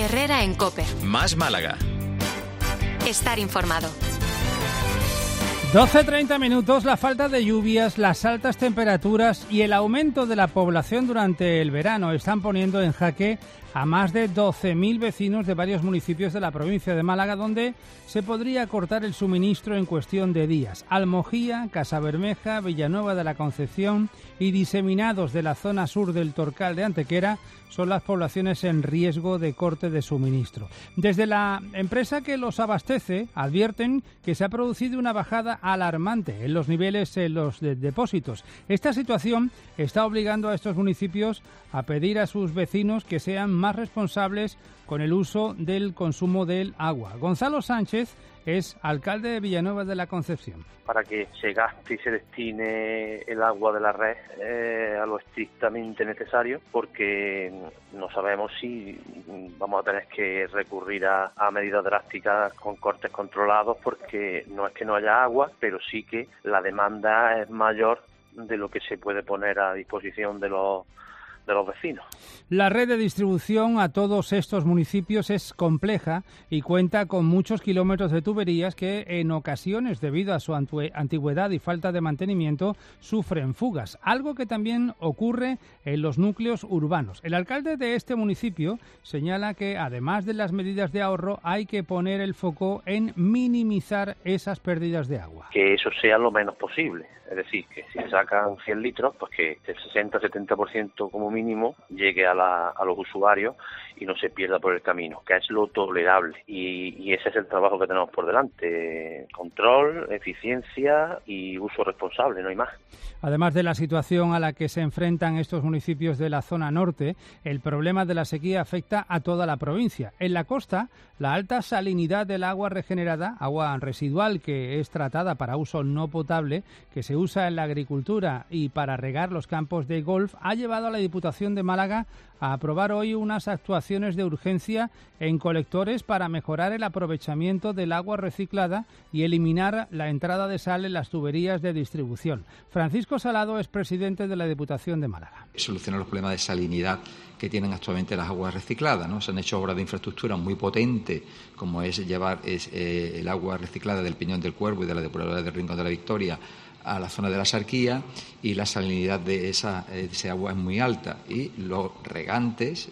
Herrera en COPE. Más Málaga. Estar informado. 12:30 minutos. La falta de lluvias, las altas temperaturas y el aumento de la población durante el verano están poniendo en jaque a más de 12.000 vecinos de varios municipios de la provincia de Málaga, donde se podría cortar el suministro en cuestión de días. Almojía, Casabermeja, Villanueva de la Concepción y diseminados de la zona sur del Torcal de Antequera son las poblaciones en riesgo de corte de suministro. Desde la empresa que los abastece advierten que se ha producido una bajada alarmante en los niveles en los depósitos. Esta situación está obligando a estos municipios a pedir a sus vecinos que sean más responsables con el uso del consumo del agua. Gonzalo Sánchez es alcalde de Villanueva de la Concepción. Para que se gaste y se destine el agua de la red a lo estrictamente necesario, porque no sabemos si vamos a tener que recurrir a medidas drásticas con cortes controlados, porque no es que no haya agua, pero sí que la demanda es mayor de lo que se puede poner a disposición de los vecinos. La red de distribución a todos estos municipios es compleja y cuenta con muchos kilómetros de tuberías que en ocasiones, debido a su antigüedad y falta de mantenimiento, sufren fugas, algo que también ocurre en los núcleos urbanos. El alcalde de este municipio señala que, además de las medidas de ahorro, hay que poner el foco en minimizar esas pérdidas de agua. Que eso sea lo menos posible. Es decir, que si se sacan 100 litros, pues que el 60-70% como mínimo llegue a los usuarios y no se pierda por el camino, que es lo tolerable. Y ese es el trabajo que tenemos por delante. Control, eficiencia y uso responsable, no hay más. Además de la situación a la que se enfrentan estos municipios de la zona norte, el problema de la sequía afecta a toda la provincia. En la costa, la alta salinidad del agua regenerada, agua residual que es tratada para uso no potable, que se usa en la agricultura y para regar los campos de golf, ha llevado a la Diputación de Málaga a aprobar hoy unas actuaciones de urgencia en colectores para mejorar el aprovechamiento del agua reciclada y eliminar la entrada de sal en las tuberías de distribución. Francisco Salado es presidente de la Diputación de Málaga. Solucionar los problemas de salinidad que tienen actualmente las aguas recicladas, ¿no? Se han hecho obras de infraestructura muy potentes, como es llevar el agua reciclada del Peñón del Cuervo y de la depuradora del Rincón de la Victoria a la zona de la Sarquía, y la salinidad de ese agua es muy alta, y los regantes,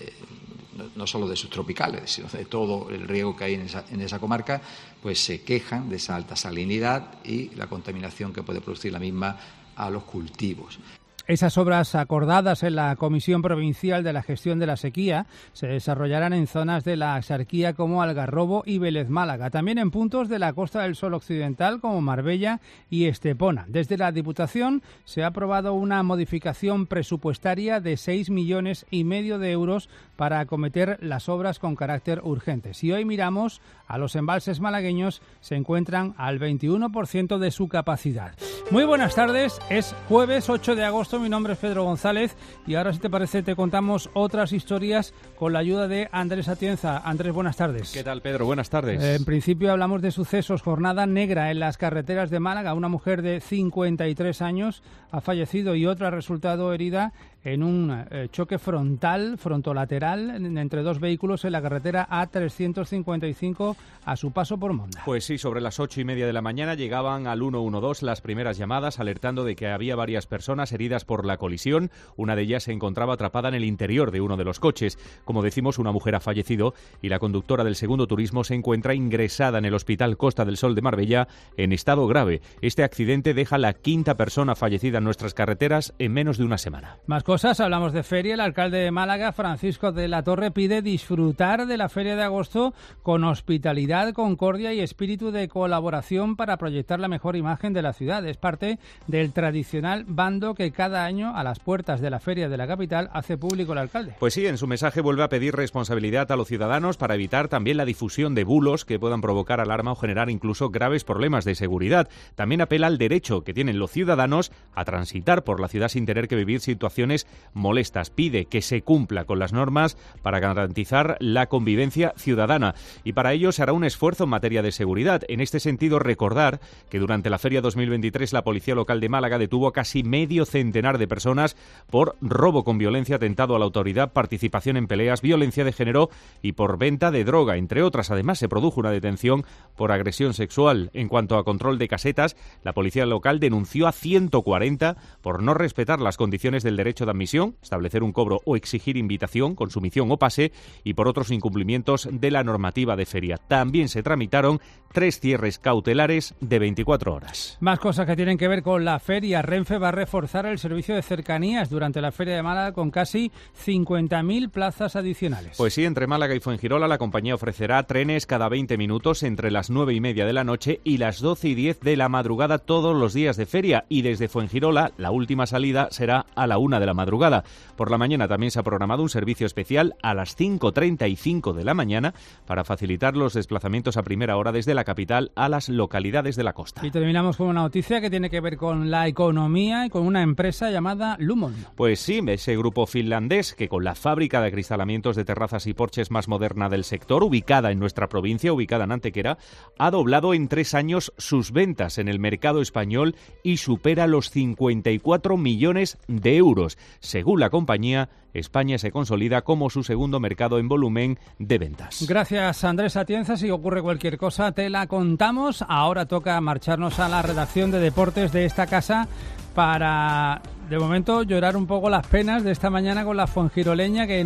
no solo de subtropicales, sino de todo el riego que hay en esa comarca, pues se quejan de esa alta salinidad y la contaminación que puede producir la misma a los cultivos. Esas obras acordadas en la Comisión Provincial de la Gestión de la Sequía se desarrollarán en zonas de la Axarquía como Algarrobo y Vélez Málaga, también en puntos de la Costa del Sol Occidental como Marbella y Estepona. Desde la Diputación se ha aprobado una modificación presupuestaria de 6,5 millones de euros para acometer las obras con carácter urgente. Si hoy miramos a los embalses malagueños, se encuentran al 21% de su capacidad. Muy buenas tardes, es jueves 8 de agosto, mi nombre es Pedro González y ahora, si te parece, te contamos otras historias con la ayuda de Andrés Atienza. Andrés, buenas tardes. ¿Qué tal, Pedro? Buenas tardes. En principio hablamos de sucesos. Jornada negra en las carreteras de Málaga. Una mujer de 53 años ha fallecido y otra ha resultado herida en un choque frontolateral entre dos vehículos en la carretera A355 a su paso por Monda. Pues sí, sobre las 8:30 de la mañana llegaban al 112 las primeras llamadas alertando de que había varias personas heridas por la colisión. Una de ellas se encontraba atrapada en el interior de uno de los coches. Como decimos, una mujer ha fallecido y la conductora del segundo turismo se encuentra ingresada en el Hospital Costa del Sol de Marbella en estado grave. Este accidente deja la quinta persona fallecida en nuestras carreteras en menos de una semana. Más cosas, hablamos de feria. El alcalde de Málaga, Francisco de la Torre, pide disfrutar de la feria de agosto con hospitalidad, concordia y espíritu de colaboración para proyectar la mejor imagen de la ciudad. Es parte del tradicional bando que cada año a las puertas de la feria de la capital hace público el alcalde. Pues sí, en su mensaje vuelve a pedir responsabilidad a los ciudadanos para evitar también la difusión de bulos que puedan provocar alarma o generar incluso graves problemas de seguridad. También apela al derecho que tienen los ciudadanos a transitar por la ciudad sin tener que vivir situaciones situaciones molestas. Pide que se cumpla con las normas para garantizar la convivencia ciudadana y para ello se hará un esfuerzo en materia de seguridad. En este sentido, recordar que durante la Feria 2023 la Policía Local de Málaga detuvo a casi medio centenar de personas por robo con violencia, atentado a la autoridad, participación en peleas, violencia de género y por venta de droga, entre otras. Además, se produjo una detención por agresión sexual. En cuanto a control de casetas, la Policía Local denunció a 140 por no respetar las condiciones del derecho de admisión, establecer un cobro o exigir invitación, consumición o pase, y por otros incumplimientos de la normativa de feria. También se tramitaron 3 cierres cautelares de 24 horas. Más cosas que tienen que ver con la feria. Renfe va a reforzar el servicio de cercanías durante la Feria de Málaga con casi 50.000 plazas adicionales. Pues sí, entre Málaga y Fuengirola la compañía ofrecerá trenes cada 20 minutos entre las 9:30 de la noche y las 12:10 de la madrugada todos los días de feria, y desde Fuengirola la última salida será a la 1 de la madrugada. Por la mañana también se ha programado un servicio especial a las 5:35 de la mañana para facilitar los desplazamientos a primera hora desde la capital a las localidades de la costa. Y terminamos con una noticia que tiene que ver con la economía y con una empresa llamada Lumon. Pues sí, ese grupo finlandés que con la fábrica de acristalamientos de terrazas y porches más moderna del sector, ubicada en nuestra provincia, ubicada en Antequera, ha doblado en 3 años sus ventas en el mercado español y supera los 54 millones de euros. Según la compañía, España se consolida como su segundo mercado en volumen de ventas. Gracias, Andrés Atienza. Si ocurre cualquier cosa, te la contamos. Ahora toca marcharnos a la redacción de deportes de esta casa para, de momento, llorar un poco las penas de esta mañana con la fuengiroleña, que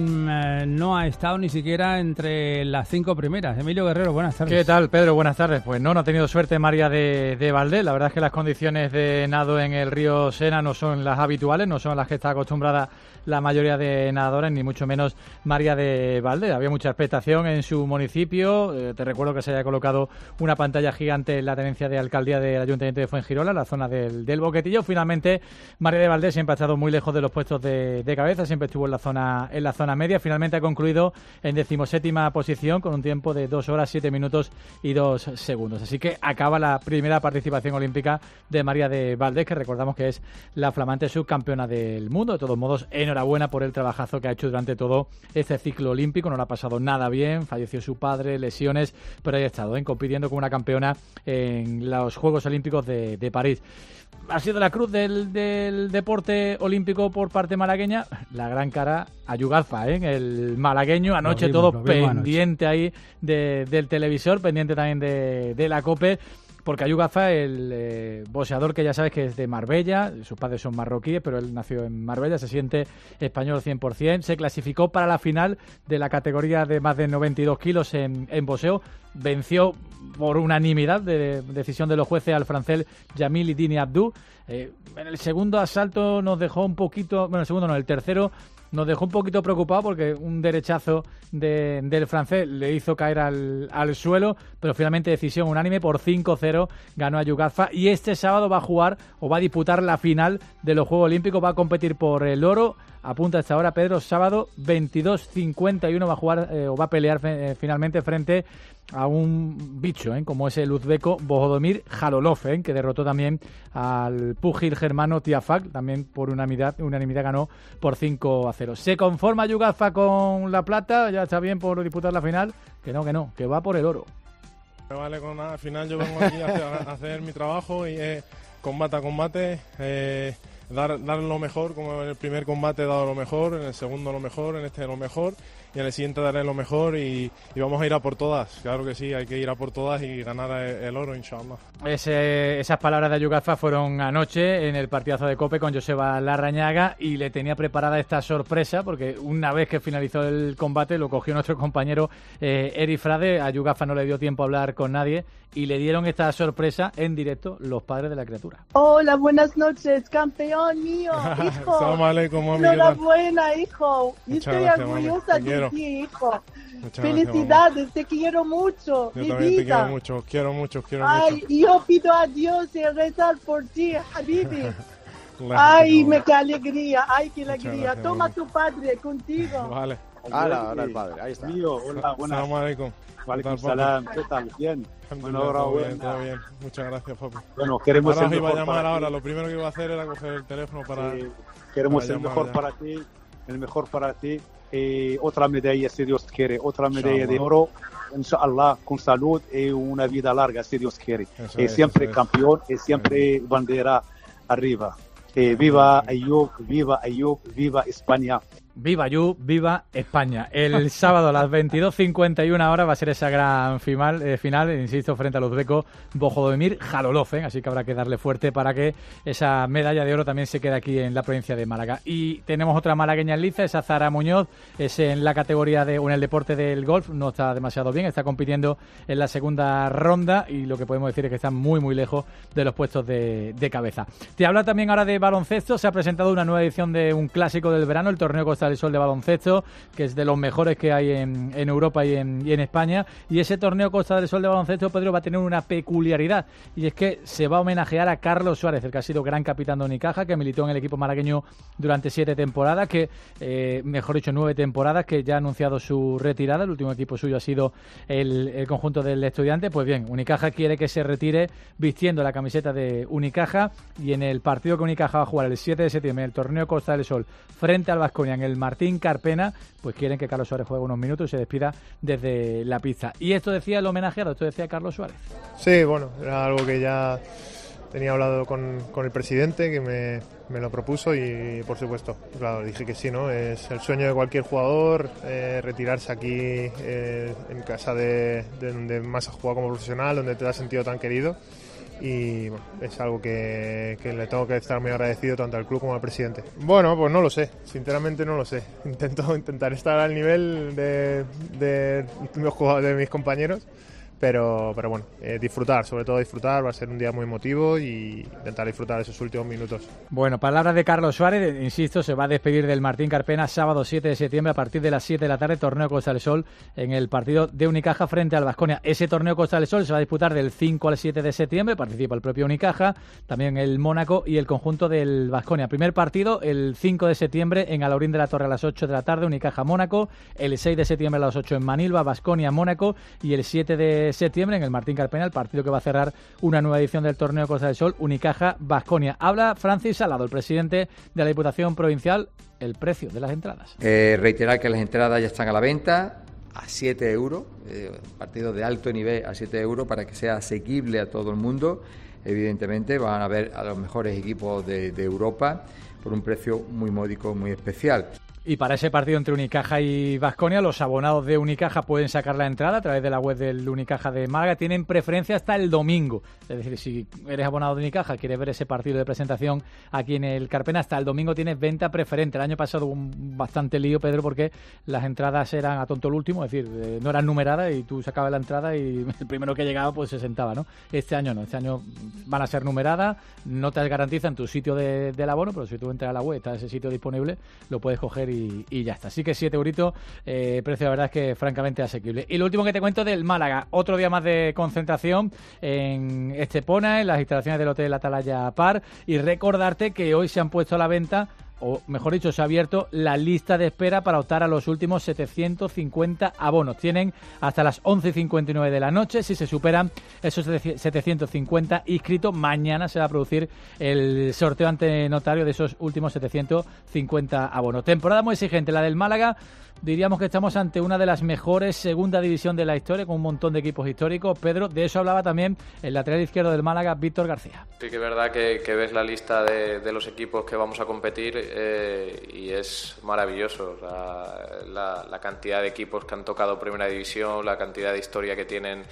no ha estado ni siquiera entre las 5 primeras. Emilio Guerrero, buenas tardes. ¿Qué tal, Pedro? Buenas tardes. Pues no ha tenido suerte María de Valdés. La verdad es que las condiciones de nado en el río Sena no son las habituales, no son las que está acostumbrada la mayoría de nadadores, ni mucho menos María de Valdés. Había mucha expectación en su municipio. Te recuerdo que se haya colocado una pantalla gigante en la tenencia de alcaldía del Ayuntamiento de Fuengirola, la zona del Boquetillo. Finalmente, María de Valdés siempre ha estado muy lejos de los puestos de cabeza, siempre estuvo en la zona media. Finalmente ha concluido en 17ª posición con un tiempo de 2 horas, 7 minutos y 2 segundos. Así que acaba la primera participación olímpica de María de Valdés, que recordamos que es la flamante subcampeona del mundo. De todos modos, enhorabuena por el trabajazo que ha hecho durante todo este ciclo olímpico. No lo ha pasado nada bien, falleció su padre, lesiones, pero ahí ha estado, compitiendo como una campeona en los Juegos Olímpicos de París. Ha sido la cruz del deporte olímpico por parte malagueña, la gran cara a Yugalfa, el malagueño, anoche todo pendiente ahí del televisor, pendiente también de la COPE, porque Ayub Ghafa, el boxeador que ya sabes que es de Marbella, sus padres son marroquíes, pero él nació en Marbella, se siente español 100%, se clasificó para la final de la categoría de más de 92 kilos en boxeo, venció por unanimidad de decisión de los jueces al francés Jamil Dini Abdou. En el segundo asalto nos dejó un poquito, bueno, el segundo no, el tercero nos dejó un poquito preocupado porque un derechazo del francés le hizo caer al suelo, pero finalmente decisión unánime por 5-0 ganó Ayub Ghafa, y este sábado va a jugar o va a disputar la final de los Juegos Olímpicos, va a competir por el oro. Apunta hasta ahora, Pedro, sábado 22:51 va a jugar o va a pelear finalmente frente a un bicho, como es el uzbeco Bohodomir Jalolov, que derrotó también al púgil germano Tiafak, también por unanimidad ganó por 5-0. ¿Se conforma Ayub Ghafa con la plata? ¿Ya está bien por disputar la final? Que no, que va por el oro. Me vale con nada, al final yo vengo aquí a hacer mi trabajo y combate a combate, dar lo mejor, como en el primer combate he dado lo mejor, en el segundo lo mejor, en este lo mejor, y en el siguiente daré lo mejor y vamos a ir a por todas. Claro que sí, hay que ir a por todas y ganar el oro, inshallah. Esas palabras de Ayub Ghafa fueron anoche en el partidazo de COPE con Joseba Larrañaga, y le tenía preparada esta sorpresa porque una vez que finalizó el combate lo cogió nuestro compañero Eri Frade. A Ayub Ghafa no le dio tiempo a hablar con nadie y le dieron esta sorpresa en directo los padres de la criatura. Hola, buenas noches, campeón mío, hijo. Salam aleikum, mami. Enhorabuena, hijo. Yo estoy orgullosa de ti, hijo. Felicidades, te quiero mucho. Yo también te quiero mucho, quiero mucho. Ay, yo pido a Dios y rezar por ti, Habibi. Ay, qué alegría, qué alegría. Toma tu padre contigo. Vale. Ahora el padre, ahí está. Hola, buenas. Assalamu alaikum. Walaikum salam. ¿Qué tal? Bien. Todo bien. Muchas gracias, papi. Bueno, queremos ahora os iba a llamar ahora. Lo primero que iba a hacer era coger el teléfono para... Sí, queremos el mejor para ti. Otra medalla, si Dios quiere. Otra medalla de oro. Inshallah, con salud y una vida larga, si Dios quiere. Siempre campeón y siempre bandera arriba. Viva Ayub, viva España. Viva Ayub, viva España. El sábado a las 22:51 horas va a ser esa gran final, insisto, frente al uzbeco Bojodomir Jalolov, así que habrá que darle fuerte para que esa medalla de oro también se quede aquí en la provincia de Málaga. Y tenemos otra malagueña en liza, esa Zahara Muñoz, es en la categoría en el deporte del golf, no está demasiado bien, está compitiendo en la segunda ronda y lo que podemos decir es que está muy muy lejos de los puestos de cabeza. Te habla también ahora de baloncesto, se ha presentado una nueva edición de un clásico del verano, el torneo Costa del Sol de baloncesto, que es de los mejores que hay en Europa y en España, y ese torneo Costa del Sol de baloncesto, Pedro, va a tener una peculiaridad, y es que se va a homenajear a Carlos Suárez, el que ha sido gran capitán de Unicaja, que militó en el equipo malagueño durante 7 temporadas, mejor dicho 9 temporadas, que ya ha anunciado su retirada. El último equipo suyo ha sido el conjunto del Estudiante. Pues bien, Unicaja quiere que se retire vistiendo la camiseta de Unicaja, y en el partido que Unicaja va a jugar el 7 de septiembre, el torneo Costa del Sol, frente al Baskonia en el Martín Carpena, pues quieren que Carlos Suárez juegue unos minutos y se despida desde la pista. Y esto decía el homenajeado, esto decía Carlos Suárez. Sí, bueno, era algo que ya tenía hablado con el presidente, que me lo propuso, y por supuesto, claro, dije que sí, ¿no? Es el sueño de cualquier jugador, retirarse aquí en casa de donde más has jugado como profesional, donde te has sentido tan querido. Y bueno, es algo que le tengo que estar muy agradecido tanto al club como al presidente. Bueno, pues no lo sé, sinceramente no lo sé. Intentar estar al nivel de mis compañeros, pero bueno, disfrutar, sobre todo disfrutar, va a ser un día muy emotivo y intentar disfrutar esos últimos minutos. Bueno, palabras de Carlos Suárez, insisto, se va a despedir del Martín Carpena sábado 7 de septiembre a partir de las 7 de la tarde, torneo Costa del Sol en el partido de Unicaja frente al Baskonia. Ese torneo Costa del Sol se va a disputar del 5 al 7 de septiembre, participa el propio Unicaja, también el Mónaco y el conjunto del Baskonia. Primer partido el 5 de septiembre en Alaurín de la Torre a las 8 de la tarde, Unicaja-Mónaco, el 6 de septiembre a las 8 en Manilva, Baskonia-Mónaco, y el 7 de septiembre en el Martín Carpena, el partido que va a cerrar una nueva edición del torneo Costa del Sol, Unicaja-Baskonia. Habla Francis Salado, el presidente de la Diputación Provincial, el precio de las entradas. Reiterar que las entradas ya están a la venta a 7 euros, partidos de alto nivel a 7 euros, para que sea asequible a todo el mundo. Evidentemente van a ver a los mejores equipos de Europa por un precio muy módico, muy especial. Y para ese partido entre Unicaja y Baskonia, los abonados de Unicaja pueden sacar la entrada a través de la web del Unicaja de Málaga. Tienen preferencia hasta el domingo. Es decir, si eres abonado de Unicaja, quieres ver ese partido de presentación aquí en el Carpena, hasta el domingo tienes venta preferente. El año pasado hubo un bastante lío, Pedro, porque las entradas eran a tonto el último, es decir, no eran numeradas y tú sacabas la entrada y el primero que llegaba pues se sentaba, ¿no? Este año no, este año van a ser numeradas, no te garantizan tu sitio del abono, pero si tú entras a la web, está ese sitio disponible, lo puedes coger y ya está. Así que 7 euritos, precio la verdad es que francamente asequible. Y lo último que te cuento del Málaga, otro día más de concentración en Estepona, en las instalaciones del Hotel Atalaya Par, y recordarte que hoy se han puesto a la venta, o mejor dicho, se ha abierto la lista de espera para optar a los últimos 750 abonos. Tienen hasta las 11:59 de la noche. Si se superan esos 750 inscritos, mañana se va a producir el sorteo ante notario de esos últimos 750 abonos. Temporada muy exigente la del Málaga. Diríamos que estamos ante una de las mejores segunda división de la historia, con un montón de equipos históricos. Pedro, de eso hablaba también el lateral izquierdo del Málaga, Víctor García. Sí que es verdad que ves la lista de los equipos que vamos a competir y es maravilloso. La cantidad de equipos que han tocado Primera División, la cantidad de historia que tienen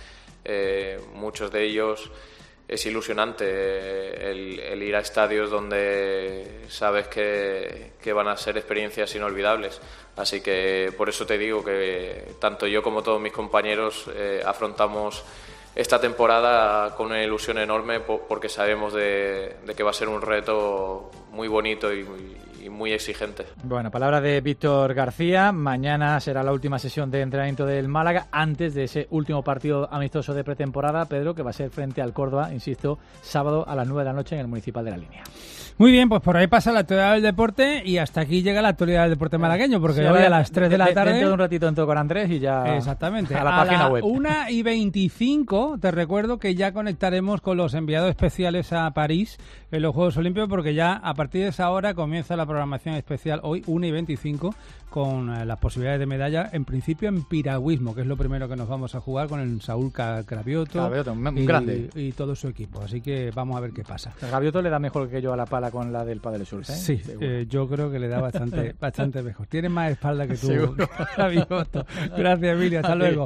muchos de ellos. Es ilusionante el ir a estadios donde sabes que van a ser experiencias inolvidables. Así que por eso te digo que tanto yo como todos mis compañeros afrontamos esta temporada con una ilusión enorme, porque sabemos de que va a ser un reto muy bonito y muy exigente. Bueno, palabra de Víctor García. Mañana será la última sesión de entrenamiento del Málaga antes de ese último partido amistoso de pretemporada, Pedro, que va a ser frente al Córdoba, insisto, sábado a las 9 de la noche en el Municipal de La Línea. Muy bien, pues por ahí pasa la actualidad del deporte y hasta aquí llega la actualidad del deporte malagueño, porque ya voy a las 3 de la tarde. Dentro de un ratito entro con Andrés y ya. Exactamente. A la página web. 1:25 te recuerdo que ya conectaremos con los enviados especiales a París en los Juegos Olímpicos, porque ya a partir de esa hora comienza la programación especial hoy, 1:25, con las posibilidades de medalla, en principio en piragüismo, que es lo primero que nos vamos a jugar con el Saúl Cravioto grande. Y todo su equipo. Así que vamos a ver qué pasa. Cravioto le da mejor que yo a la pala con la del Padel Sur, ¿eh? Sí, yo creo que le da bastante mejor. Tiene más espalda que tú, Cravioto. Gracias, Emilio. Hasta luego.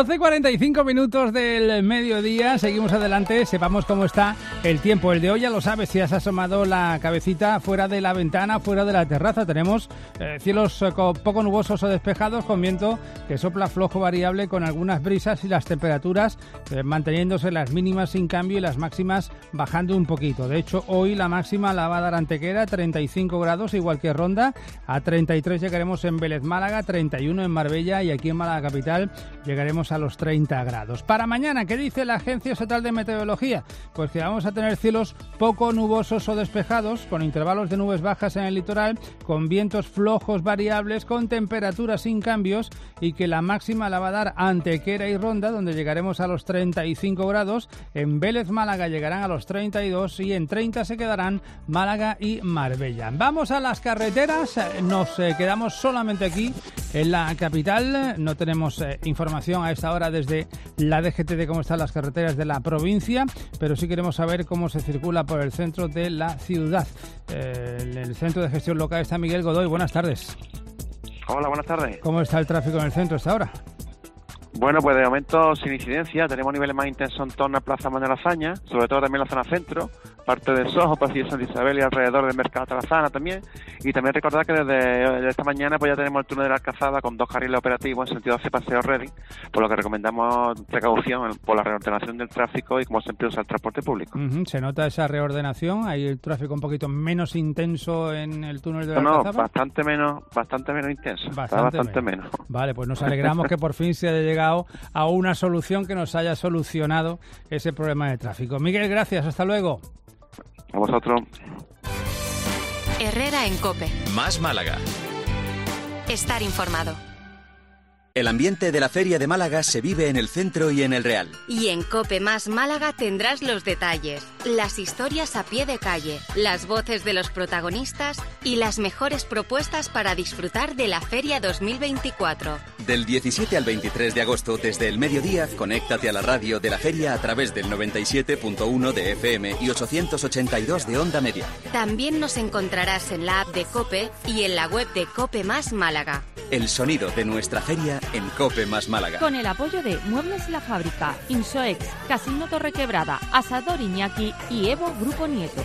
12:45 minutos del mediodía. Seguimos adelante. Sepamos cómo está el tiempo. El de hoy ya lo sabes, si has asomado la cabecita fuera de la ventana, fuera de la terraza. Tenemos cielos poco nubosos o despejados, con viento que sopla flojo variable, con algunas brisas, y las temperaturas manteniéndose las mínimas sin cambio y las máximas bajando un poquito. De hecho, hoy la máxima la va a dar Antequera, 35 grados, igual que Ronda. A 33 llegaremos en Vélez Málaga, 31 en Marbella, y aquí en Málaga capital llegaremos a los 30 grados. Para mañana, ¿qué dice la Agencia Estatal de Meteorología? Pues que vamos a tener cielos poco nubosos o despejados, con intervalos de nubes bajas en el litoral, con vientos flojos variables, con temperaturas sin cambios, y que la máxima la va a dar Antequera y Ronda, donde llegaremos a los 35 grados. En Vélez Málaga llegarán a los 32 y en 30 se quedarán Málaga y Marbella. Vamos a las carreteras, nos quedamos solamente aquí en la capital. No tenemos información a esta hora desde la DGT de cómo están las carreteras de la provincia, pero sí queremos saber cómo se circula por el centro de la ciudad. En el centro de gestión local está Miguel Godoy. Buenas tardes. Hola, buenas tardes. ¿Cómo está el tráfico en el centro hasta ahora? Bueno, pues de momento sin incidencia. Tenemos niveles más intensos en torno a Plaza Manuel Azaña, sobre todo también en la zona centro, parte de Sojo, Pasillo Santa Isabel y alrededor del Mercado Tarazana también. Y también recordar que desde esta mañana pues ya tenemos el túnel de la Alcazaba con 2 carriles operativos en sentido hacia Paseo Redding, por lo que recomendamos precaución por la reordenación del tráfico y cómo se empieza el transporte público. ¿Se nota esa reordenación? ¿Hay el tráfico un poquito menos intenso en el túnel de la Alcazaba? No, bastante menos intenso. Bastante menos. Vale, pues nos alegramos que por fin se haya llegado a una solución que nos haya solucionado ese problema de tráfico. Miguel, gracias. Hasta luego. A vosotros. Herrera en COPE. Más Málaga. Estar informado. El ambiente de la Feria de Málaga se vive en el centro y en el Real. Y en COPE Más Málaga tendrás los detalles, las historias a pie de calle, las voces de los protagonistas y las mejores propuestas para disfrutar de la Feria 2024. Del 17 al 23 de agosto, desde el mediodía, conéctate a la radio de la Feria a través del 97.1 de FM y 882 de Onda Media. También nos encontrarás en la app de COPE y en la web de COPE Más Málaga. El sonido de nuestra feria en COPE Más Málaga. Con el apoyo de Muebles La Fábrica, Insoex, Casino Torrequebrada, Asador Iñaki y Evo Grupo Nieto.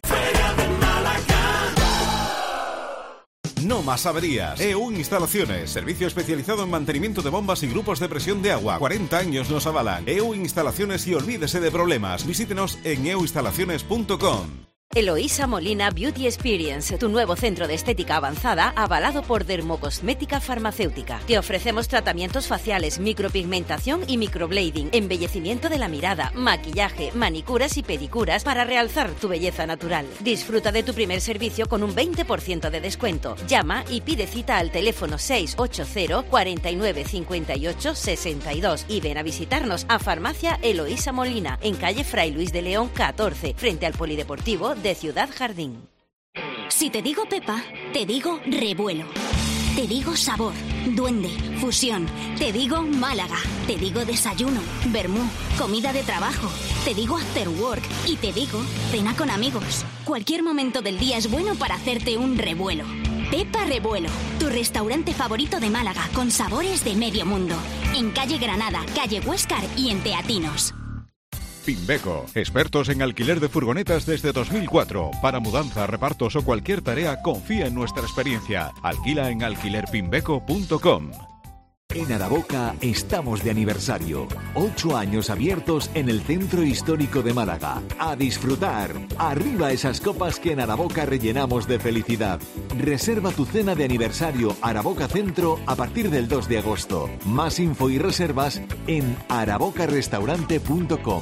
No más averías. EU Instalaciones, servicio especializado en mantenimiento de bombas y grupos de presión de agua. 40 años nos avalan. EU Instalaciones y olvídese de problemas. Visítenos en euinstalaciones.com. Eloísa Molina Beauty Experience, tu nuevo centro de estética avanzada avalado por Dermocosmética Farmacéutica. Te ofrecemos tratamientos faciales, micropigmentación y microblading, embellecimiento de la mirada, maquillaje, manicuras y pedicuras para realzar tu belleza natural. Disfruta de tu primer servicio con un 20% de descuento. Llama y pide cita al teléfono 680 49 58 62 y ven a visitarnos a Farmacia Eloísa Molina, en calle Fray Luis de León 14, frente al Polideportivo de Ciudad Jardín. Si te digo Pepa, te digo revuelo. Te digo sabor, duende, fusión. Te digo Málaga. Te digo desayuno, vermú, comida de trabajo. Te digo after work y te digo cena con amigos. Cualquier momento del día es bueno para hacerte un revuelo. Pepa Revuelo, tu restaurante favorito de Málaga con sabores de medio mundo. En calle Granada, calle Huéscar y en Teatinos. Pimbeco, expertos en alquiler de furgonetas desde 2004. Para mudanza, repartos o cualquier tarea, confía en nuestra experiencia. Alquila en alquilerpimbeco.com. En Araboca estamos de aniversario. 8 años abiertos en el Centro Histórico de Málaga. A disfrutar. Arriba esas copas que en Araboca rellenamos de felicidad. Reserva tu cena de aniversario Araboca Centro a partir del 2 de agosto. Más info y reservas en arabocarestaurante.com.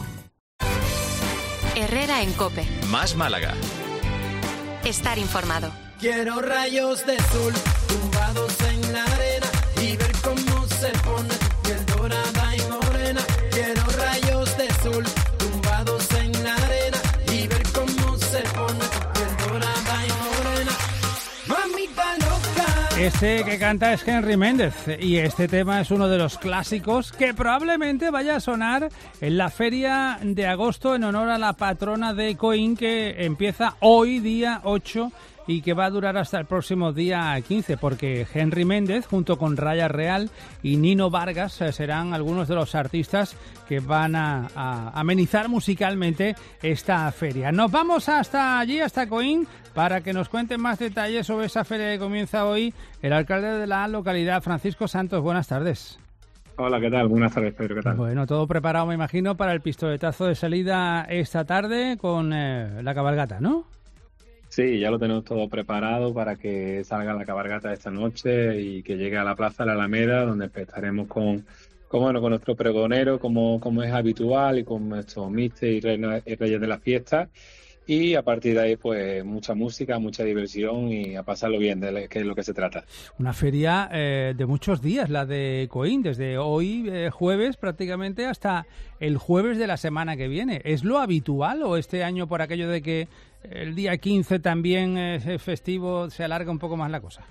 Herrera en COPE. Más Málaga. Estar informado. Quiero rayos de sol tumbados en la arena y ver cómo se pone tu piel dorada y morena. Quiero rayos de sol tumbados en la arena y ver cómo se pone tu piel dorada y morena. Mamita loca. Este que canta es Henry Méndez y este tema es uno de los clásicos que probablemente vaya a sonar en la feria de agosto en honor a la patrona de Coín, que empieza hoy, día 8, y que va a durar hasta el próximo día 15, porque Henry Méndez, junto con Raya Real y Nino Vargas, serán algunos de los artistas que van a amenizar musicalmente esta feria. Nos vamos hasta allí, hasta Coín, para que nos cuenten más detalles sobre esa feria que comienza hoy el alcalde de la localidad, Francisco Santos. Buenas tardes. Hola, ¿qué tal? Buenas tardes, Pedro, ¿qué tal? Bueno, todo preparado, me imagino, para el pistoletazo de salida esta tarde con la cabalgata, ¿no? Sí, ya lo tenemos todo preparado para que salga la cabalgata esta noche y que llegue a la Plaza de la Alameda, donde estaremos con nuestro pregonero, como es habitual, y con nuestros mister y reyes de la fiesta. Y a partir de ahí, pues, mucha música, mucha diversión y a pasarlo bien, que es lo que se trata. Una feria de muchos días, la de Coín, desde hoy, jueves prácticamente, hasta el jueves de la semana que viene. ¿Es lo habitual o este año, por aquello de que el día 15 también es festivo, se alarga un poco más la cosa?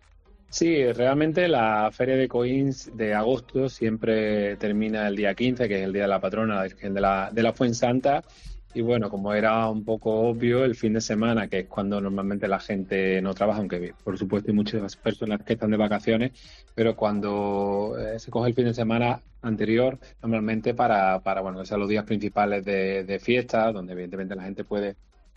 Sí, realmente la feria de Coín de agosto siempre termina el día 15, que es el día de la patrona, la Virgen de la Fuensanta. Y bueno, como era un poco obvio, el fin de semana, que es cuando normalmente la gente no trabaja, aunque por supuesto hay muchas personas que están de vacaciones, pero cuando se coge el fin de semana anterior, normalmente para que sean los días principales de fiesta, donde evidentemente la gente puede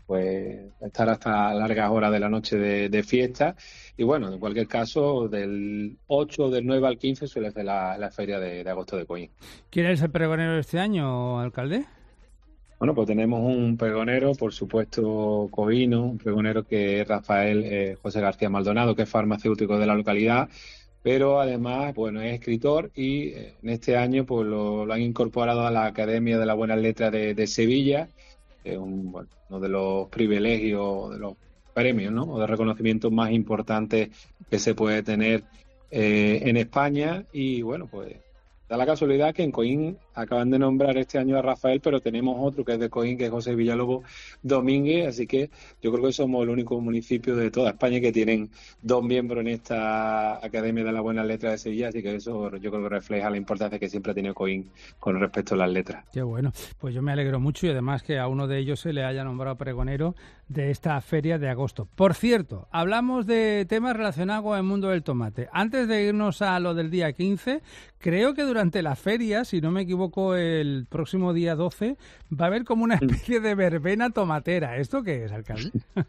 estar hasta largas horas de la noche de fiesta. Y bueno, en cualquier caso, del 8, del 9 al 15 suele ser la feria de agosto de Coín. ¿Quién es el pregonero de este año, alcalde? Bueno, pues tenemos un pregonero, por supuesto, coíno, un pregonero que es Rafael José García Maldonado, que es farmacéutico de la localidad, pero además, bueno, es escritor y en este año pues lo han incorporado a la Academia de las Buenas Letras de Sevilla, que es uno de los privilegios, de los premios, ¿no?, o de reconocimientos más importantes que se puede tener en España. Y bueno, pues da la casualidad que en Coín acaban de nombrar este año a Rafael, pero tenemos otro que es de Coín, que es José Villalobos Domínguez, así que yo creo que somos el único municipio de toda España que tienen 2 miembros en esta Academia de las Buenas Letras de Sevilla, así que eso yo creo que refleja la importancia que siempre ha tenido Coín con respecto a las letras. Qué bueno, pues yo me alegro mucho y además que a uno de ellos se le haya nombrado pregonero de esta feria de agosto. Por cierto, hablamos de temas relacionados con el mundo del tomate. Antes de irnos a lo del día 15, creo que durante la feria, si no me equivoco, el próximo día 12, va a haber como una especie de verbena tomatera. ¿Esto qué es, alcalde?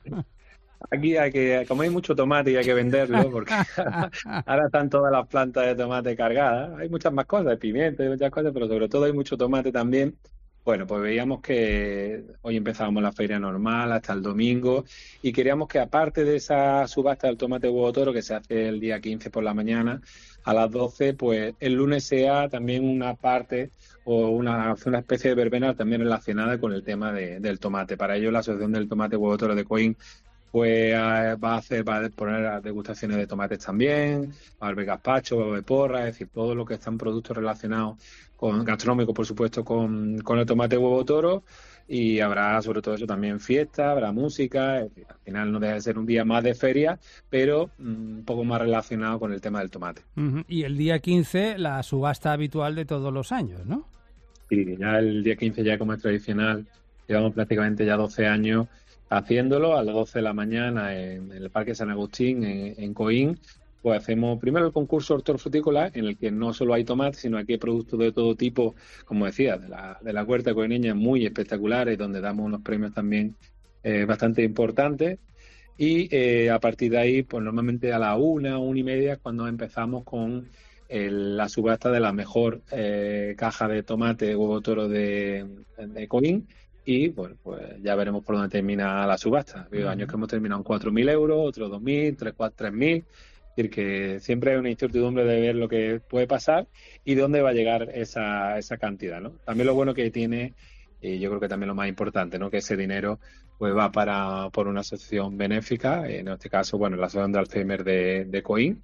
Aquí como hay mucho tomate y hay que venderlo, porque ahora están todas las plantas de tomate cargadas. Hay muchas más cosas, pimiento y muchas cosas, pero sobre todo hay mucho tomate también. Bueno, pues veíamos que hoy empezábamos la feria normal hasta el domingo y queríamos que, aparte de esa subasta del tomate huevo toro que se hace el día 15 por la mañana a las 12, pues el lunes sea también una parte o una especie de verbena también relacionada con el tema del tomate. Para ello, la Asociación del Tomate Huevo Toro de Coín pues va a poner degustaciones de tomates también, va a haber gazpacho, de porra, es decir, todo lo que están productos relacionados con gastronómicos, por supuesto, con el tomate huevo toro, y habrá sobre todo eso también fiesta, habrá música, es decir, al final no deja de ser un día más de feria, pero un poco más relacionado con el tema del tomate. Y el día 15, la subasta habitual de todos los años, ¿no? Sí, ya el día 15 ya como es tradicional, llevamos prácticamente ya 12 años haciéndolo a las 12 de la mañana en el Parque San Agustín, en Coín. Pues hacemos primero el concurso hortofrutícola, en el que no solo hay tomates, sino aquí hay productos de todo tipo, como decía, de la huerta coineña, muy espectaculares, donde damos unos premios también bastante importantes. Y a partir de ahí, pues normalmente a la 1:30, cuando empezamos con la subasta de la mejor caja de tomate huevo toro de Coín. Y bueno, pues ya veremos por dónde termina la subasta. Ha habido años que hemos terminado en 4.000 euros, otros 2.000, 3.000. Es decir, que siempre hay una incertidumbre de ver lo que puede pasar y dónde va a llegar esa cantidad, ¿no? También lo bueno que tiene, y yo creo que también lo más importante, ¿no? Que ese dinero pues va por una asociación benéfica, en este caso, bueno, la asociación de Alzheimer de Coín.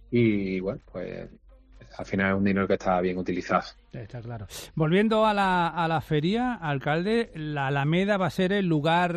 Y bueno, pues al final es un dinero que está bien utilizado. Está claro. Volviendo a la feria, alcalde, la Alameda va a ser el lugar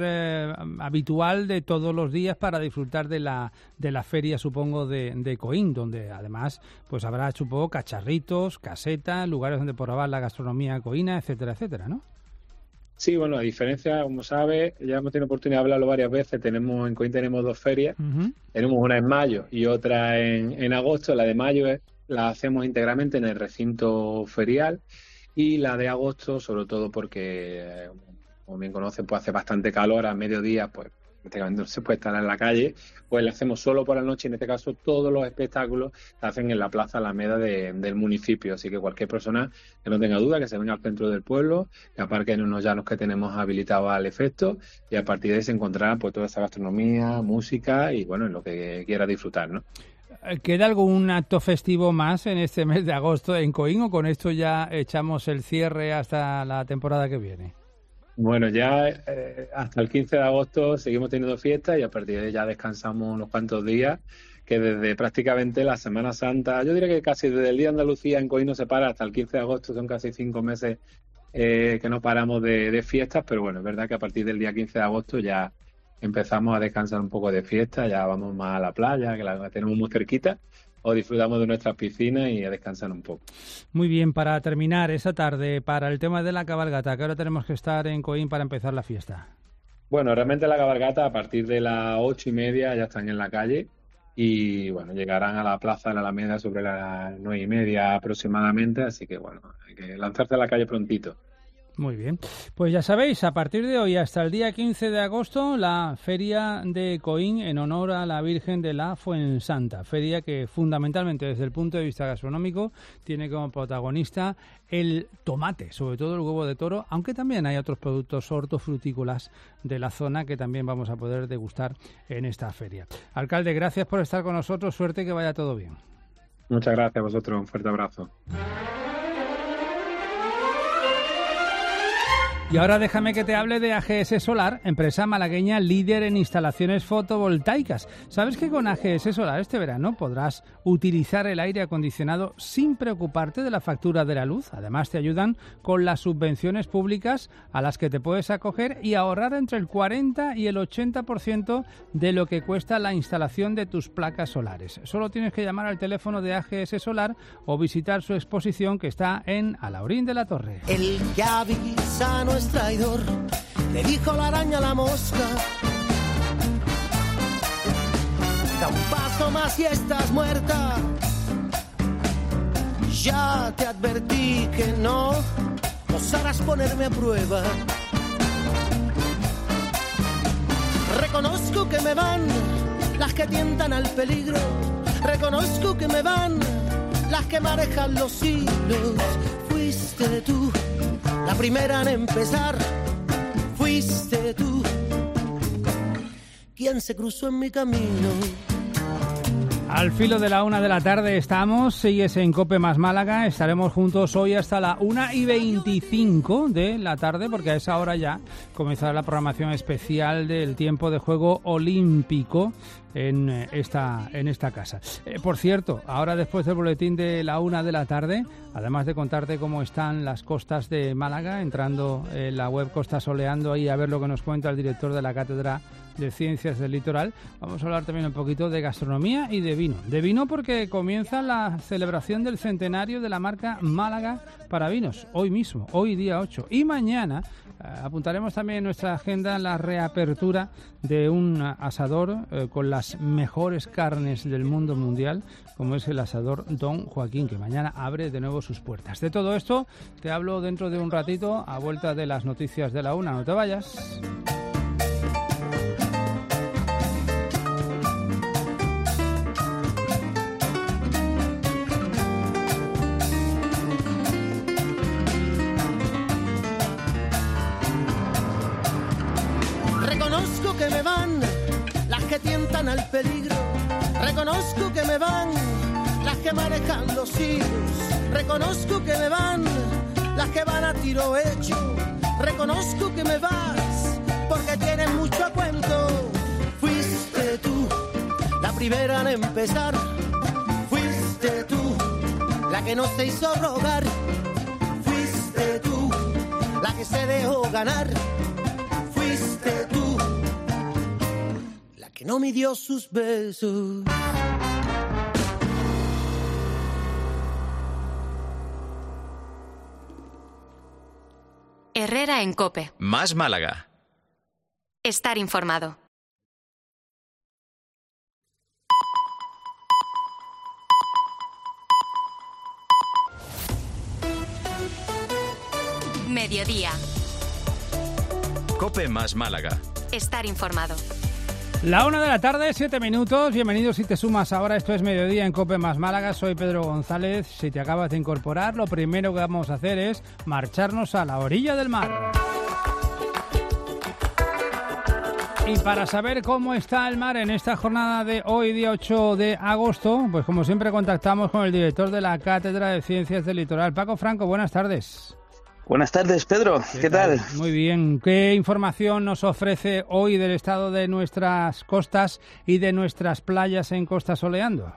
habitual de todos los días para disfrutar de la feria, supongo, de Coín, donde además pues habrá, supongo, cacharritos, casetas, lugares donde probar la gastronomía coína, etcétera, etcétera, ¿no? Sí, bueno, a diferencia, como sabes, ya hemos tenido oportunidad de hablarlo varias veces, en Coín tenemos 2 ferias, tenemos una en mayo y otra en agosto. La de mayo la hacemos íntegramente en el recinto ferial y la de agosto, sobre todo porque, como bien conocen, pues hace bastante calor, a mediodía, pues prácticamente no se puede estar en la calle, pues la hacemos solo por la noche. En este caso, todos los espectáculos se hacen en la Plaza Alameda del municipio, así que cualquier persona que no tenga duda, que se venga al centro del pueblo, que aparque en unos llanos que tenemos habilitados al efecto, y a partir de ahí se encontrará pues toda esa gastronomía, música y bueno, en lo que quiera disfrutar, ¿no? ¿Queda algún acto festivo más en este mes de agosto en Coín o con esto ya echamos el cierre hasta la temporada que viene? Bueno, ya hasta el 15 de agosto seguimos teniendo fiestas y a partir de ahí ya descansamos unos cuantos días, que desde prácticamente la Semana Santa, yo diría que casi desde el Día de Andalucía en Coín no se para hasta el 15 de agosto, son casi 5 meses que no paramos de fiestas, pero bueno, es verdad que a partir del día 15 de agosto ya empezamos a descansar un poco de fiesta, ya vamos más a la playa, que la tenemos muy cerquita, o disfrutamos de nuestras piscinas y a descansar un poco. Muy bien, para terminar esa tarde, para el tema de la cabalgata, ¿qué hora tenemos que estar en Coín para empezar la fiesta? Bueno, realmente la cabalgata a partir de las 8:30 ya están en la calle y bueno, llegarán a la plaza de la Alameda sobre las 9:30 aproximadamente, así que bueno, hay que lanzarse a la calle prontito. Muy bien, pues ya sabéis, a partir de hoy hasta el día 15 de agosto, la Feria de Coín en honor a la Virgen de la Fuensanta. Feria que fundamentalmente desde el punto de vista gastronómico tiene como protagonista el tomate, sobre todo el huevo de toro, aunque también hay otros productos hortofrutícolas de la zona que también vamos a poder degustar en esta feria. Alcalde, gracias por estar con nosotros, suerte, que vaya todo bien. Muchas gracias a vosotros, un fuerte abrazo. Y ahora déjame que te hable de AGS Solar, empresa malagueña líder en instalaciones fotovoltaicas. ¿Sabes que con AGS Solar este verano podrás utilizar el aire acondicionado sin preocuparte de la factura de la luz? Además te ayudan con las subvenciones públicas a las que te puedes acoger y ahorrar entre el 40 y el 80% de lo que cuesta la instalación de tus placas solares. Solo tienes que llamar al teléfono de AGS Solar o visitar su exposición que está en Alaurín de la Torre. El que avisa no es traidor, le dijo la araña a la mosca. Da un paso más y estás muerta. Ya te advertí que no osarás ponerme a prueba. Reconozco que me van las que tientan al peligro. Reconozco que me van las que manejan los hilos. Fuiste tú la primera en empezar, fuiste tú quien se cruzó en mi camino. Al filo de la 1 de la tarde estamos, sigues en COPE más Málaga, estaremos juntos hoy hasta la 1:25 de la tarde, porque a esa hora ya comenzará la programación especial del tiempo de juego olímpico en esta casa. Por cierto, ahora después del boletín de la 1 de la tarde, además de contarte cómo están las costas de Málaga, entrando en la web Costa Soleando ahí a ver lo que nos cuenta el director de la Cátedra de Ciencias del Litoral, vamos a hablar también un poquito de gastronomía y de vino. De vino porque comienza la celebración del centenario de la marca Málaga para vinos, hoy mismo, hoy día 8. Y mañana apuntaremos también en nuestra agenda la reapertura de un asador con las mejores carnes del mundo mundial, como es el asador Don Joaquín, que mañana abre de nuevo sus puertas. De todo esto te hablo dentro de un ratito, a vuelta de las noticias de la 1. No te vayas. que manejan los hilos. Reconozco que me van las que van a tiro hecho. Reconozco que me vas porque tienes mucho a cuento. Fuiste tú la primera en empezar. Fuiste tú la que no se hizo rogar. Fuiste tú la que se dejó ganar. Fuiste tú la que no midió sus besos. Herrera en COPE. Más Málaga. Estar informado. Mediodía. COPE más Málaga. Estar informado. La 1 de la tarde, 7 minutos. Bienvenidos si te sumas ahora. Esto es Mediodía en COPE más Málaga. Soy Pedro González. Si te acabas de incorporar, lo primero que vamos a hacer es marcharnos a la orilla del mar. Y para saber cómo está el mar en esta jornada de hoy, día 8 de agosto, pues como siempre contactamos con el director de la Cátedra de Ciencias del Litoral. Paco Franco, buenas tardes. Buenas tardes, Pedro. ¿Qué tal? Muy bien. ¿Qué información nos ofrece hoy del estado de nuestras costas y de nuestras playas en Costa Soleando?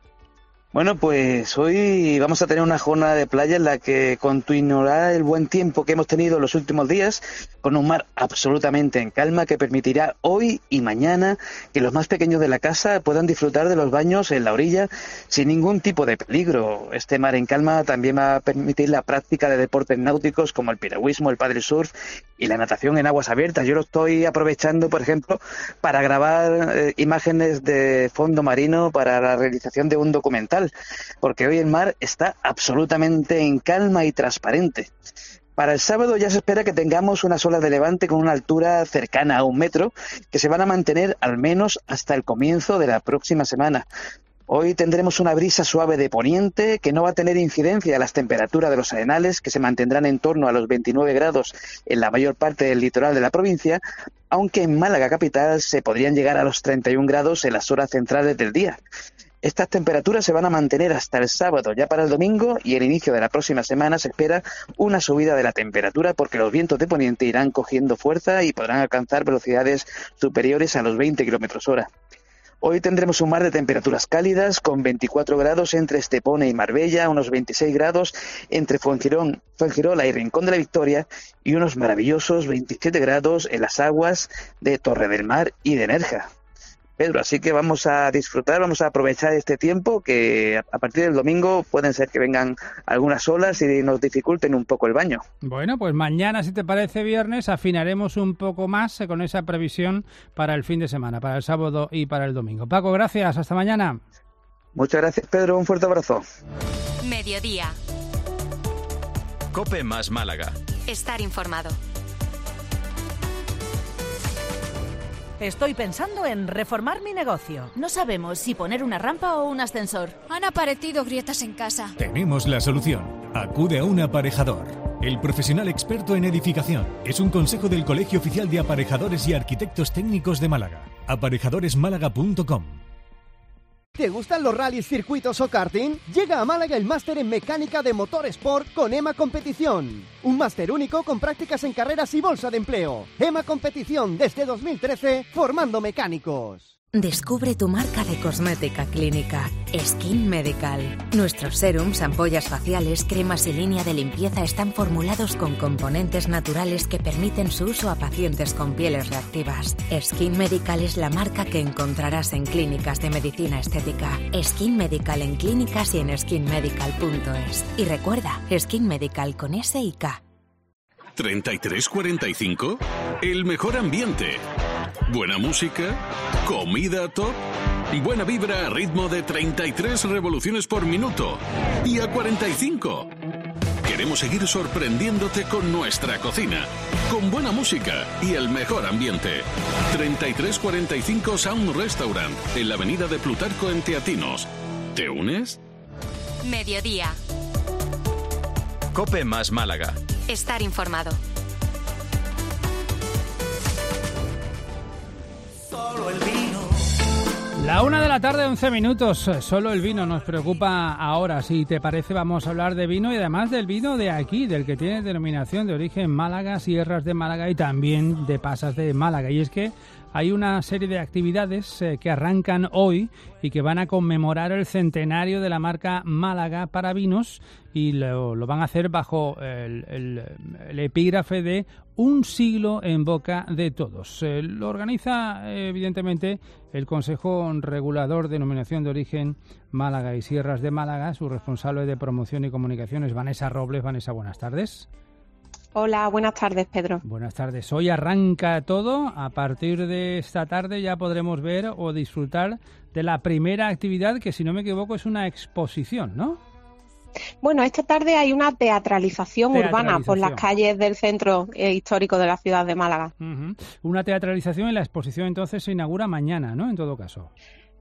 Bueno, pues hoy vamos a tener una jornada de playa en la que continuará el buen tiempo que hemos tenido los últimos días, con un mar absolutamente en calma que permitirá hoy y mañana que los más pequeños de la casa puedan disfrutar de los baños en la orilla sin ningún tipo de peligro. Este mar en calma también va a permitir la práctica de deportes náuticos como el piragüismo, el paddle surf y la natación en aguas abiertas. Yo lo estoy aprovechando, por ejemplo, para grabar imágenes de fondo marino para la realización de un documental, porque hoy el mar está absolutamente en calma y transparente. Para el sábado ya se espera que tengamos unas olas de levante con una altura cercana a 1 metro, que se van a mantener al menos hasta el comienzo de la próxima semana. Hoy tendremos una brisa suave de poniente que no va a tener incidencia a las temperaturas de los arenales, que se mantendrán en torno a los 29 grados en la mayor parte del litoral de la provincia, aunque en Málaga capital se podrían llegar a los 31 grados en las horas centrales del día. Estas temperaturas se van a mantener hasta el sábado. Ya para el domingo y el inicio de la próxima semana se espera una subida de la temperatura porque los vientos de poniente irán cogiendo fuerza y podrán alcanzar velocidades superiores a los 20 km/h. Hoy tendremos un mar de temperaturas cálidas con 24 grados entre Estepona y Marbella, unos 26 grados entre Fuengirola y Rincón de la Victoria y unos maravillosos 27 grados en las aguas de Torre del Mar y de Nerja. Pedro, así que vamos a disfrutar, vamos a aprovechar este tiempo que a partir del domingo pueden ser que vengan algunas olas y nos dificulten un poco el baño. Bueno, pues mañana, si te parece viernes, afinaremos un poco más con esa previsión para el fin de semana, para el sábado y para el domingo. Paco, gracias, hasta mañana. Muchas gracias, Pedro, un fuerte abrazo. Mediodía. COPE más Málaga. Estar informado. Estoy pensando en reformar mi negocio. No sabemos si poner una rampa o un ascensor. Han aparecido grietas en casa. Tenemos la solución. Acude a un aparejador. El profesional experto en edificación. Es un consejo del Colegio Oficial de Aparejadores y Arquitectos Técnicos de Málaga. Aparejadoresmálaga.com. ¿Te gustan los rallies, circuitos o karting? Llega a Málaga el máster en mecánica de motor sport con EMA Competición. Un máster único con prácticas en carreras y bolsa de empleo. EMA Competición desde 2013, formando mecánicos. Descubre tu marca de cosmética clínica, Skin Medical. Nuestros serums, ampollas faciales, cremas y línea de limpieza están formulados con componentes naturales que permiten su uso a pacientes con pieles reactivas. Skin Medical es la marca que encontrarás en clínicas de medicina estética. Skin Medical en clínicas y en skinmedical.es. Y recuerda, Skin Medical con S y K. 33-45, el mejor ambiente. Buena música, comida top, buena vibra a ritmo de 33 revoluciones por minuto y a 45. Queremos seguir sorprendiéndote con nuestra cocina, con buena música y el mejor ambiente. 33-45 Sound Restaurant, en la avenida de Plutarco en Teatinos. ¿Te unes? Mediodía. COPE más Málaga. Estar informado. Solo el vino La 1:11 p.m, solo el vino nos preocupa ahora. Si te parece, vamos a hablar de vino y además del vino de aquí, del que tiene denominación de origen Málaga, Sierras de Málaga y también de Pasas de Málaga. Y es que hay una serie de actividades que arrancan hoy y que van a conmemorar el centenario de la marca Málaga para vinos y lo van a hacer bajo el epígrafe de Un siglo en boca de todos. Lo organiza, evidentemente, el Consejo Regulador de Denominación de Origen Málaga y Sierras de Málaga. Su responsable de promoción y comunicaciones, Vanessa Robles. Vanessa, buenas tardes. Hola, buenas tardes, Pedro. Buenas tardes. Hoy arranca todo. A partir de esta tarde ya podremos ver o disfrutar de la primera actividad, que si no me equivoco es una exposición, ¿no? Bueno, esta tarde hay una teatralización urbana por las calles del centro histórico de la ciudad de Málaga. Una teatralización y la exposición entonces se inaugura mañana, ¿no? En todo caso.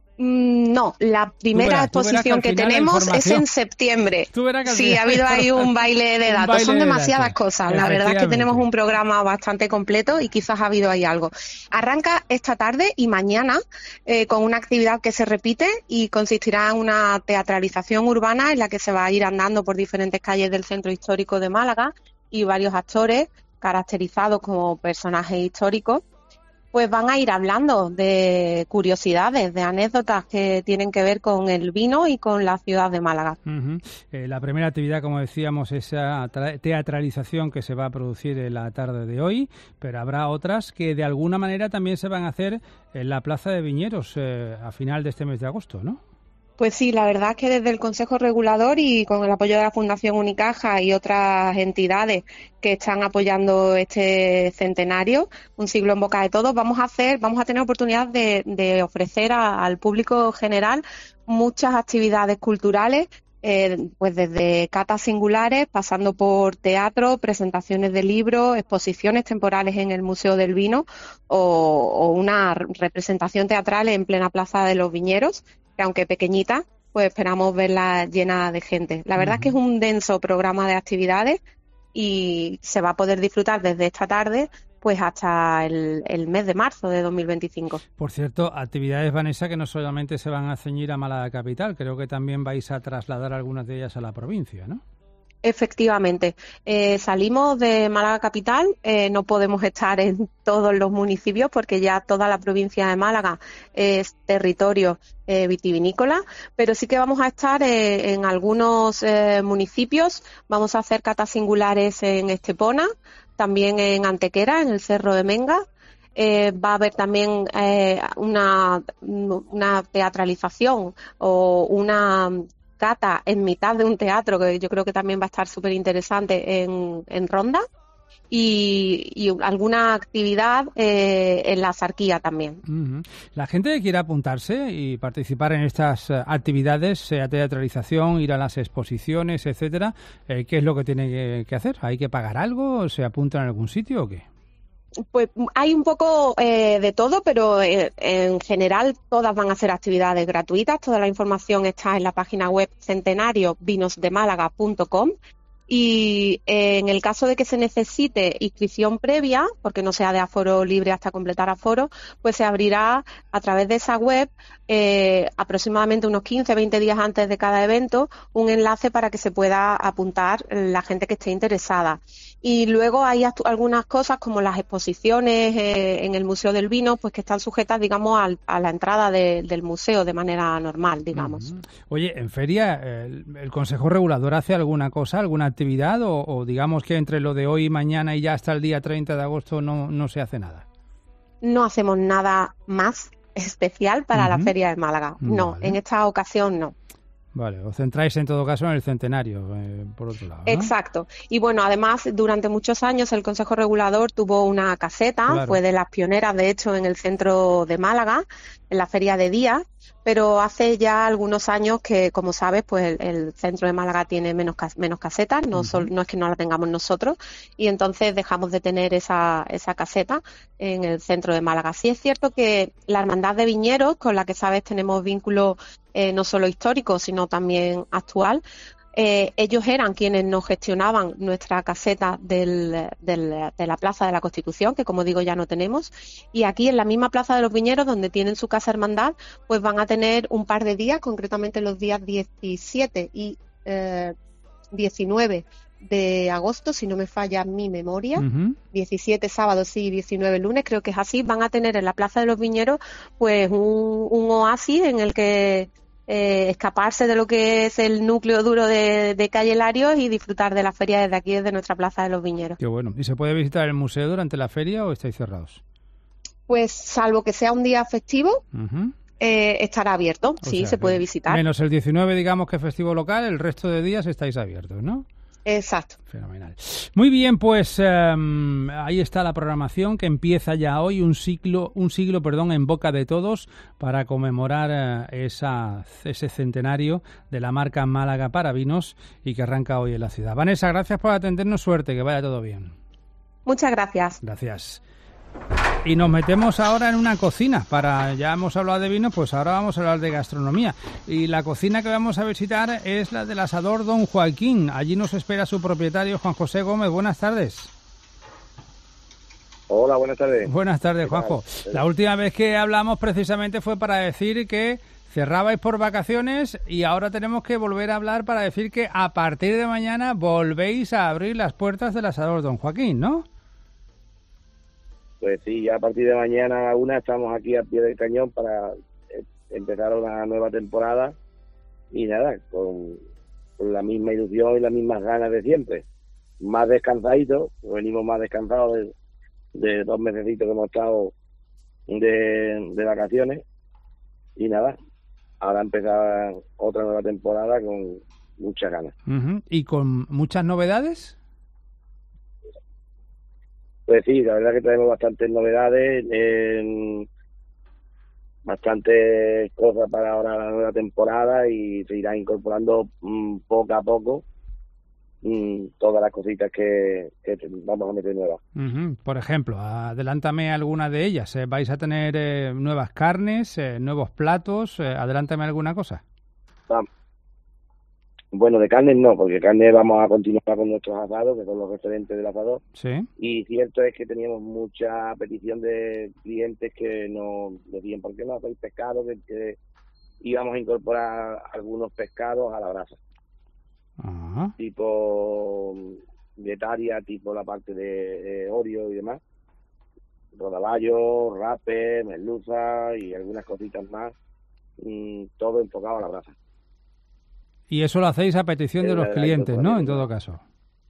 No, la primera exposición que tenemos es en septiembre. Sí, ha habido ahí un baile de datos. Son demasiadas cosas. La verdad es que tenemos un programa bastante completo y quizás ha habido ahí algo. Arranca esta tarde y mañana con una actividad que se repite y consistirá en una teatralización urbana en la que se va a ir andando por diferentes calles del centro histórico de Málaga y varios actores caracterizados como personajes históricos pues van a ir hablando de curiosidades, de anécdotas que tienen que ver con el vino y con la ciudad de Málaga. La primera actividad, como decíamos, es esa teatralización que se va a producir en la tarde de hoy, pero habrá otras que de alguna manera también se van a hacer en la Plaza de Viñeros a final de este mes de agosto, ¿no? Pues sí, la verdad es que desde el Consejo Regulador y con el apoyo de la Fundación Unicaja y otras entidades que están apoyando este centenario, Un siglo en boca de todos, vamos a tener oportunidad de ofrecer al público general muchas actividades culturales, pues desde catas singulares, pasando por teatro, presentaciones de libros, exposiciones temporales en el Museo del Vino o una representación teatral en plena Plaza de los Viñeros, que aunque pequeñita, pues esperamos verla llena de gente. La verdad es que es un denso programa de actividades y se va a poder disfrutar desde esta tarde pues hasta el mes de marzo de 2025. Por cierto, actividades, Vanessa, que no solamente se van a ceñir a Málaga capital, creo que también vais a trasladar algunas de ellas a la provincia, ¿no? Efectivamente, salimos de Málaga capital, no podemos estar en todos los municipios porque ya toda la provincia de Málaga es territorio vitivinícola, pero sí que vamos a estar en algunos municipios. Vamos a hacer catas singulares en Estepona, también en Antequera, en el Cerro de Menga. Va a haber también una teatralización o una cata en mitad de un teatro, que yo creo que también va a estar súper interesante en Ronda, y alguna actividad en la Sarquía también. La gente que quiera apuntarse y participar en estas actividades, sea teatralización, ir a las exposiciones, etcétera, ¿qué es lo que tiene que hacer? ¿Hay que pagar algo? ¿Se apunta en algún sitio o qué? Pues hay un poco de todo, pero en general todas van a ser actividades gratuitas. Toda la información está en la página web centenariovinosdemálaga.com y en el caso de que se necesite inscripción previa, porque no sea de aforo libre hasta completar aforo, pues se abrirá a través de esa web aproximadamente unos 15-20 días antes de cada evento un enlace para que se pueda apuntar la gente que esté interesada. Y luego hay algunas cosas como las exposiciones en el Museo del Vino, pues que están sujetas, digamos, a la entrada del museo de manera normal, digamos. Oye, en feria, ¿el Consejo Regulador hace alguna cosa, alguna actividad o digamos que entre lo de hoy y mañana y ya hasta el día 30 de agosto no se hace nada? No hacemos nada más especial para la Feria de Málaga. No, en esta ocasión no. Vale, os centráis en todo caso en el centenario, por otro lado, ¿no? Exacto. Y bueno, además, durante muchos años el Consejo Regulador tuvo una caseta, fue de las pioneras, de hecho, en el centro de Málaga, en la Feria de Día, pero hace ya algunos años que, como sabes, pues el centro de Málaga tiene menos casetas, no es que no la tengamos nosotros, y entonces dejamos de tener esa caseta en el centro de Málaga. Sí es cierto que la Hermandad de Viñeros, con la que sabes tenemos vínculo no solo histórico, sino también actual, Ellos eran quienes nos gestionaban nuestra caseta de la Plaza de la Constitución, que como digo ya no tenemos, y aquí en la misma Plaza de los Viñeros, donde tienen su casa hermandad, pues van a tener un par de días, concretamente los días 17 y 19 de agosto, si no me falla mi memoria, 17 sábado, sí, 19 lunes, creo que es así. Van a tener en la Plaza de los Viñeros pues un oasis en el que escaparse de lo que es el núcleo duro de Calle Larios y disfrutar de la feria desde aquí, desde nuestra Plaza de los Viñeros. Qué bueno. ¿Y se puede visitar el museo durante la feria o estáis cerrados? Pues salvo que sea un día festivo, estará abierto, sí, se puede visitar. Menos el 19, digamos, que es festivo local, el resto de días estáis abiertos, ¿no? Exacto. Fenomenal. Muy bien, pues ahí está la programación que empieza ya hoy, un siglo, en boca de todos para conmemorar ese centenario de la marca Málaga para vinos y que arranca hoy en la ciudad. Vanessa, gracias por atendernos, suerte, que vaya todo bien. Muchas gracias. Gracias. Y nos metemos ahora en una cocina. Ya hemos hablado de vino, pues ahora vamos a hablar de gastronomía. Y la cocina que vamos a visitar es la del asador Don Joaquín. Allí nos espera su propietario, Juan José Gómez. Buenas tardes. Hola, buenas tardes. Buenas tardes, Juanjo. La última vez que hablamos precisamente fue para decir que cerrabais por vacaciones y ahora tenemos que volver a hablar para decir que a partir de mañana volvéis a abrir las puertas del asador Don Joaquín, ¿no? Pues sí, ya a partir de mañana estamos aquí al pie del cañón para empezar una nueva temporada y nada, con la misma ilusión y las mismas ganas de siempre. Más descansaditos, venimos más descansados de 2 mesecitos que hemos estado de vacaciones y nada, ahora empezar otra nueva temporada con muchas ganas. ¿Y con muchas novedades? Pues sí, la verdad que tenemos bastantes novedades, bastantes cosas para ahora la nueva temporada y se irán incorporando poco a poco todas las cositas que vamos a meter nuevas. Por ejemplo, adelántame alguna de ellas. ¿Vais a tener nuevas carnes, nuevos platos? Adelántame alguna cosa. Bueno, de carne no, porque carne vamos a continuar con nuestros asados, que son los referentes del asador. Sí. Y cierto es que teníamos mucha petición de clientes que nos decían, ¿por qué no hacéis pescado? Que íbamos a incorporar algunos pescados a la brasa. Ajá. Tipo dietaria, tipo la parte de orio y demás. Rodaballo, rape, merluza y algunas cositas más. Todo enfocado a la brasa. Y eso lo hacéis a petición de los clientes, ¿no? En todo caso.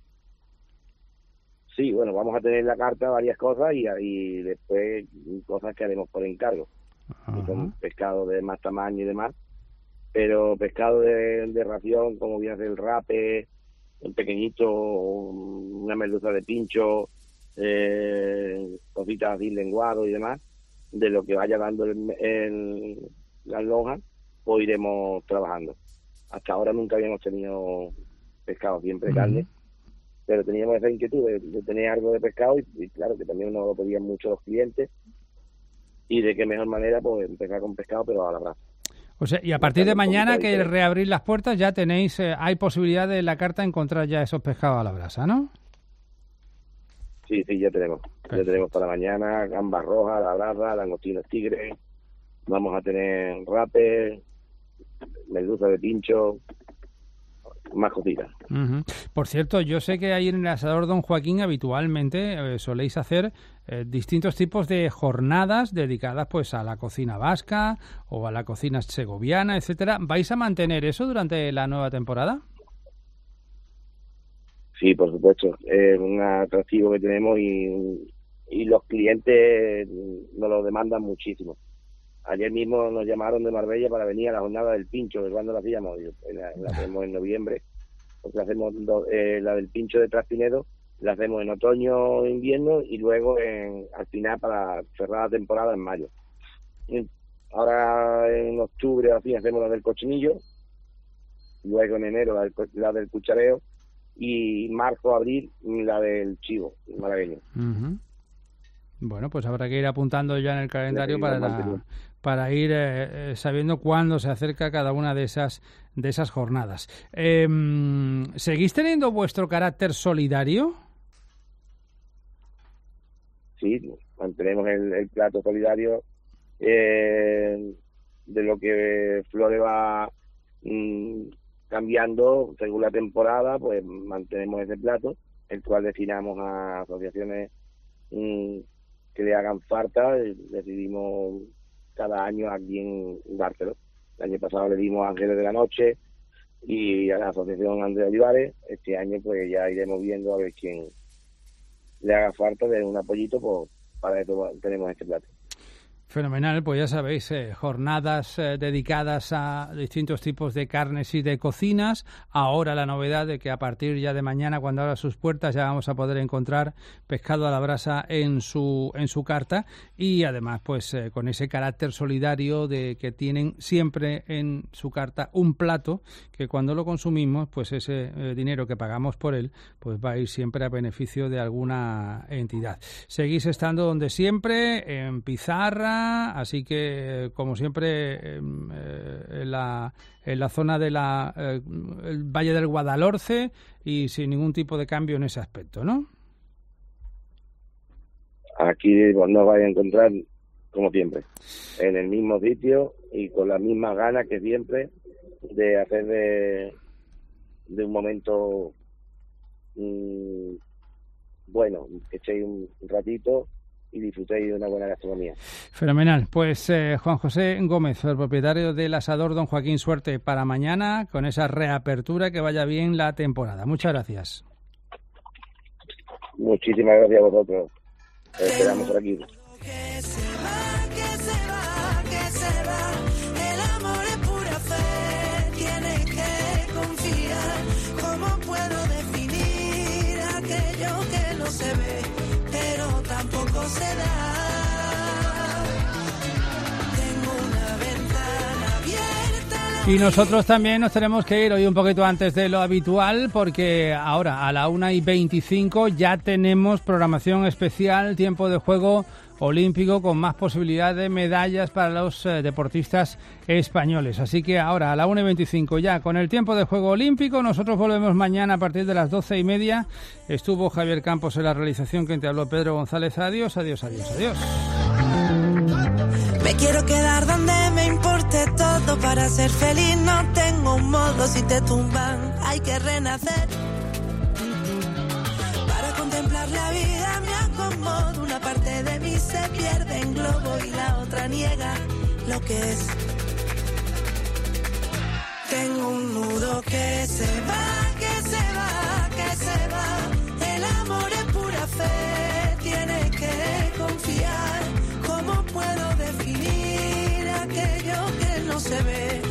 Sí, bueno, vamos a tener en la carta varias cosas y después cosas que haremos por encargo. Son pescado de más tamaño y demás, pero pescado de ración, como viene a ser el rape, el pequeñito, una merluza de pincho, cositas así, lenguado y demás, de lo que vaya dando las lonjas, pues iremos trabajando. Hasta ahora nunca habíamos tenido pescado, siempre carne, pero teníamos esa inquietud de tener algo de pescado y claro que también nos lo pedían mucho los clientes y de qué mejor manera pues empezar con pescado pero a la brasa. O sea, y a partir de mañana que reabrir las puertas ya tenéis, hay posibilidad de en la carta encontrar ya esos pescados a la brasa, ¿no? Sí, ya tenemos. Ya tenemos para mañana gambas rojas, la brasa, langostinos tigre, vamos a tener rape, merluza de pincho, más cositas. Por cierto, yo sé que ahí en el asador Don Joaquín habitualmente soléis hacer distintos tipos de jornadas dedicadas pues a la cocina vasca o a la cocina segoviana, etcétera. ¿Vais a mantener eso durante la nueva temporada? Sí, por supuesto. Es un atractivo que tenemos y los clientes nos lo demandan muchísimo. Ayer mismo nos llamaron de Marbella para venir a la jornada del pincho, que cuando la hacíamos, la hacemos en noviembre, porque la hacemos la del pincho de Traspinedo, la hacemos en otoño, invierno y luego al final para cerrar la temporada en mayo. Ahora en octubre así hacemos la del cochinillo, luego en enero la del cuchareo y marzo, abril la del chivo malagueño. Bueno, pues habrá que ir apuntando ya en el calendario para ir sabiendo cuándo se acerca cada una de esas jornadas. ¿Seguís teniendo vuestro carácter solidario? Sí, mantenemos el plato solidario. De lo que Flores va cambiando según la temporada, pues mantenemos ese plato, el cual destinamos a asociaciones que le hagan falta. Decidimos cada año a quién dárselo. El año pasado le dimos a Ángeles de la Noche y a la asociación Andrés Olivares. Este año pues ya iremos viendo a ver quién le haga falta de un apoyito, pues para eso tenemos este plato. Fenomenal, pues ya sabéis, jornadas dedicadas a distintos tipos de carnes y de cocinas. Ahora la novedad de que a partir ya de mañana, cuando abra sus puertas, ya vamos a poder encontrar pescado a la brasa en su carta, y además pues con ese carácter solidario de que tienen siempre en su carta un plato que cuando lo consumimos, pues ese dinero que pagamos por él pues va a ir siempre a beneficio de alguna entidad. Seguís estando donde siempre, en Pizarra, así que como siempre en la zona de el Valle del Guadalhorce, y sin ningún tipo de cambio en ese aspecto, ¿no? Aquí nos vais a encontrar como siempre, en el mismo sitio y con las mismas ganas que siempre de hacer de un momento bueno, que echéis un ratito y disfrutéis de una buena gastronomía. Fenomenal. Pues Juan José Gómez, el propietario del Asador Don Joaquín, suerte para mañana con esa reapertura, que vaya bien la temporada. Muchas gracias. Muchísimas gracias a vosotros. Esperamos por aquí. Que se va, el amor es pura fe, tienes que confiar. ¿Cómo puedo definir aquello que no se ve, pero tampoco se da? Tengo una ventana abierta. Y nosotros también nos tenemos que ir hoy un poquito antes de lo habitual, porque ahora a la 1:25 ya tenemos programación especial, tiempo de juego olímpico, con más posibilidad de medallas para los deportistas españoles. Así que ahora a la 1:25 ya con el tiempo de juego olímpico. Nosotros volvemos mañana a partir de las 12:30. Estuvo Javier Campos en la realización, quien te habló Pedro González. Adiós, adiós, adiós, adiós. Me quiero quedar donde me importe todo para ser feliz. No tengo un modo, si te tumban hay que renacer. Para contemplar la vida me acomodo. Una parte de mí se pierde en globo y la otra niega lo que es. Tengo un nudo que se va, que se va, que se va. El amor es pura fe, tienes que confiar. ¿Cómo puedo definir aquello que no se ve?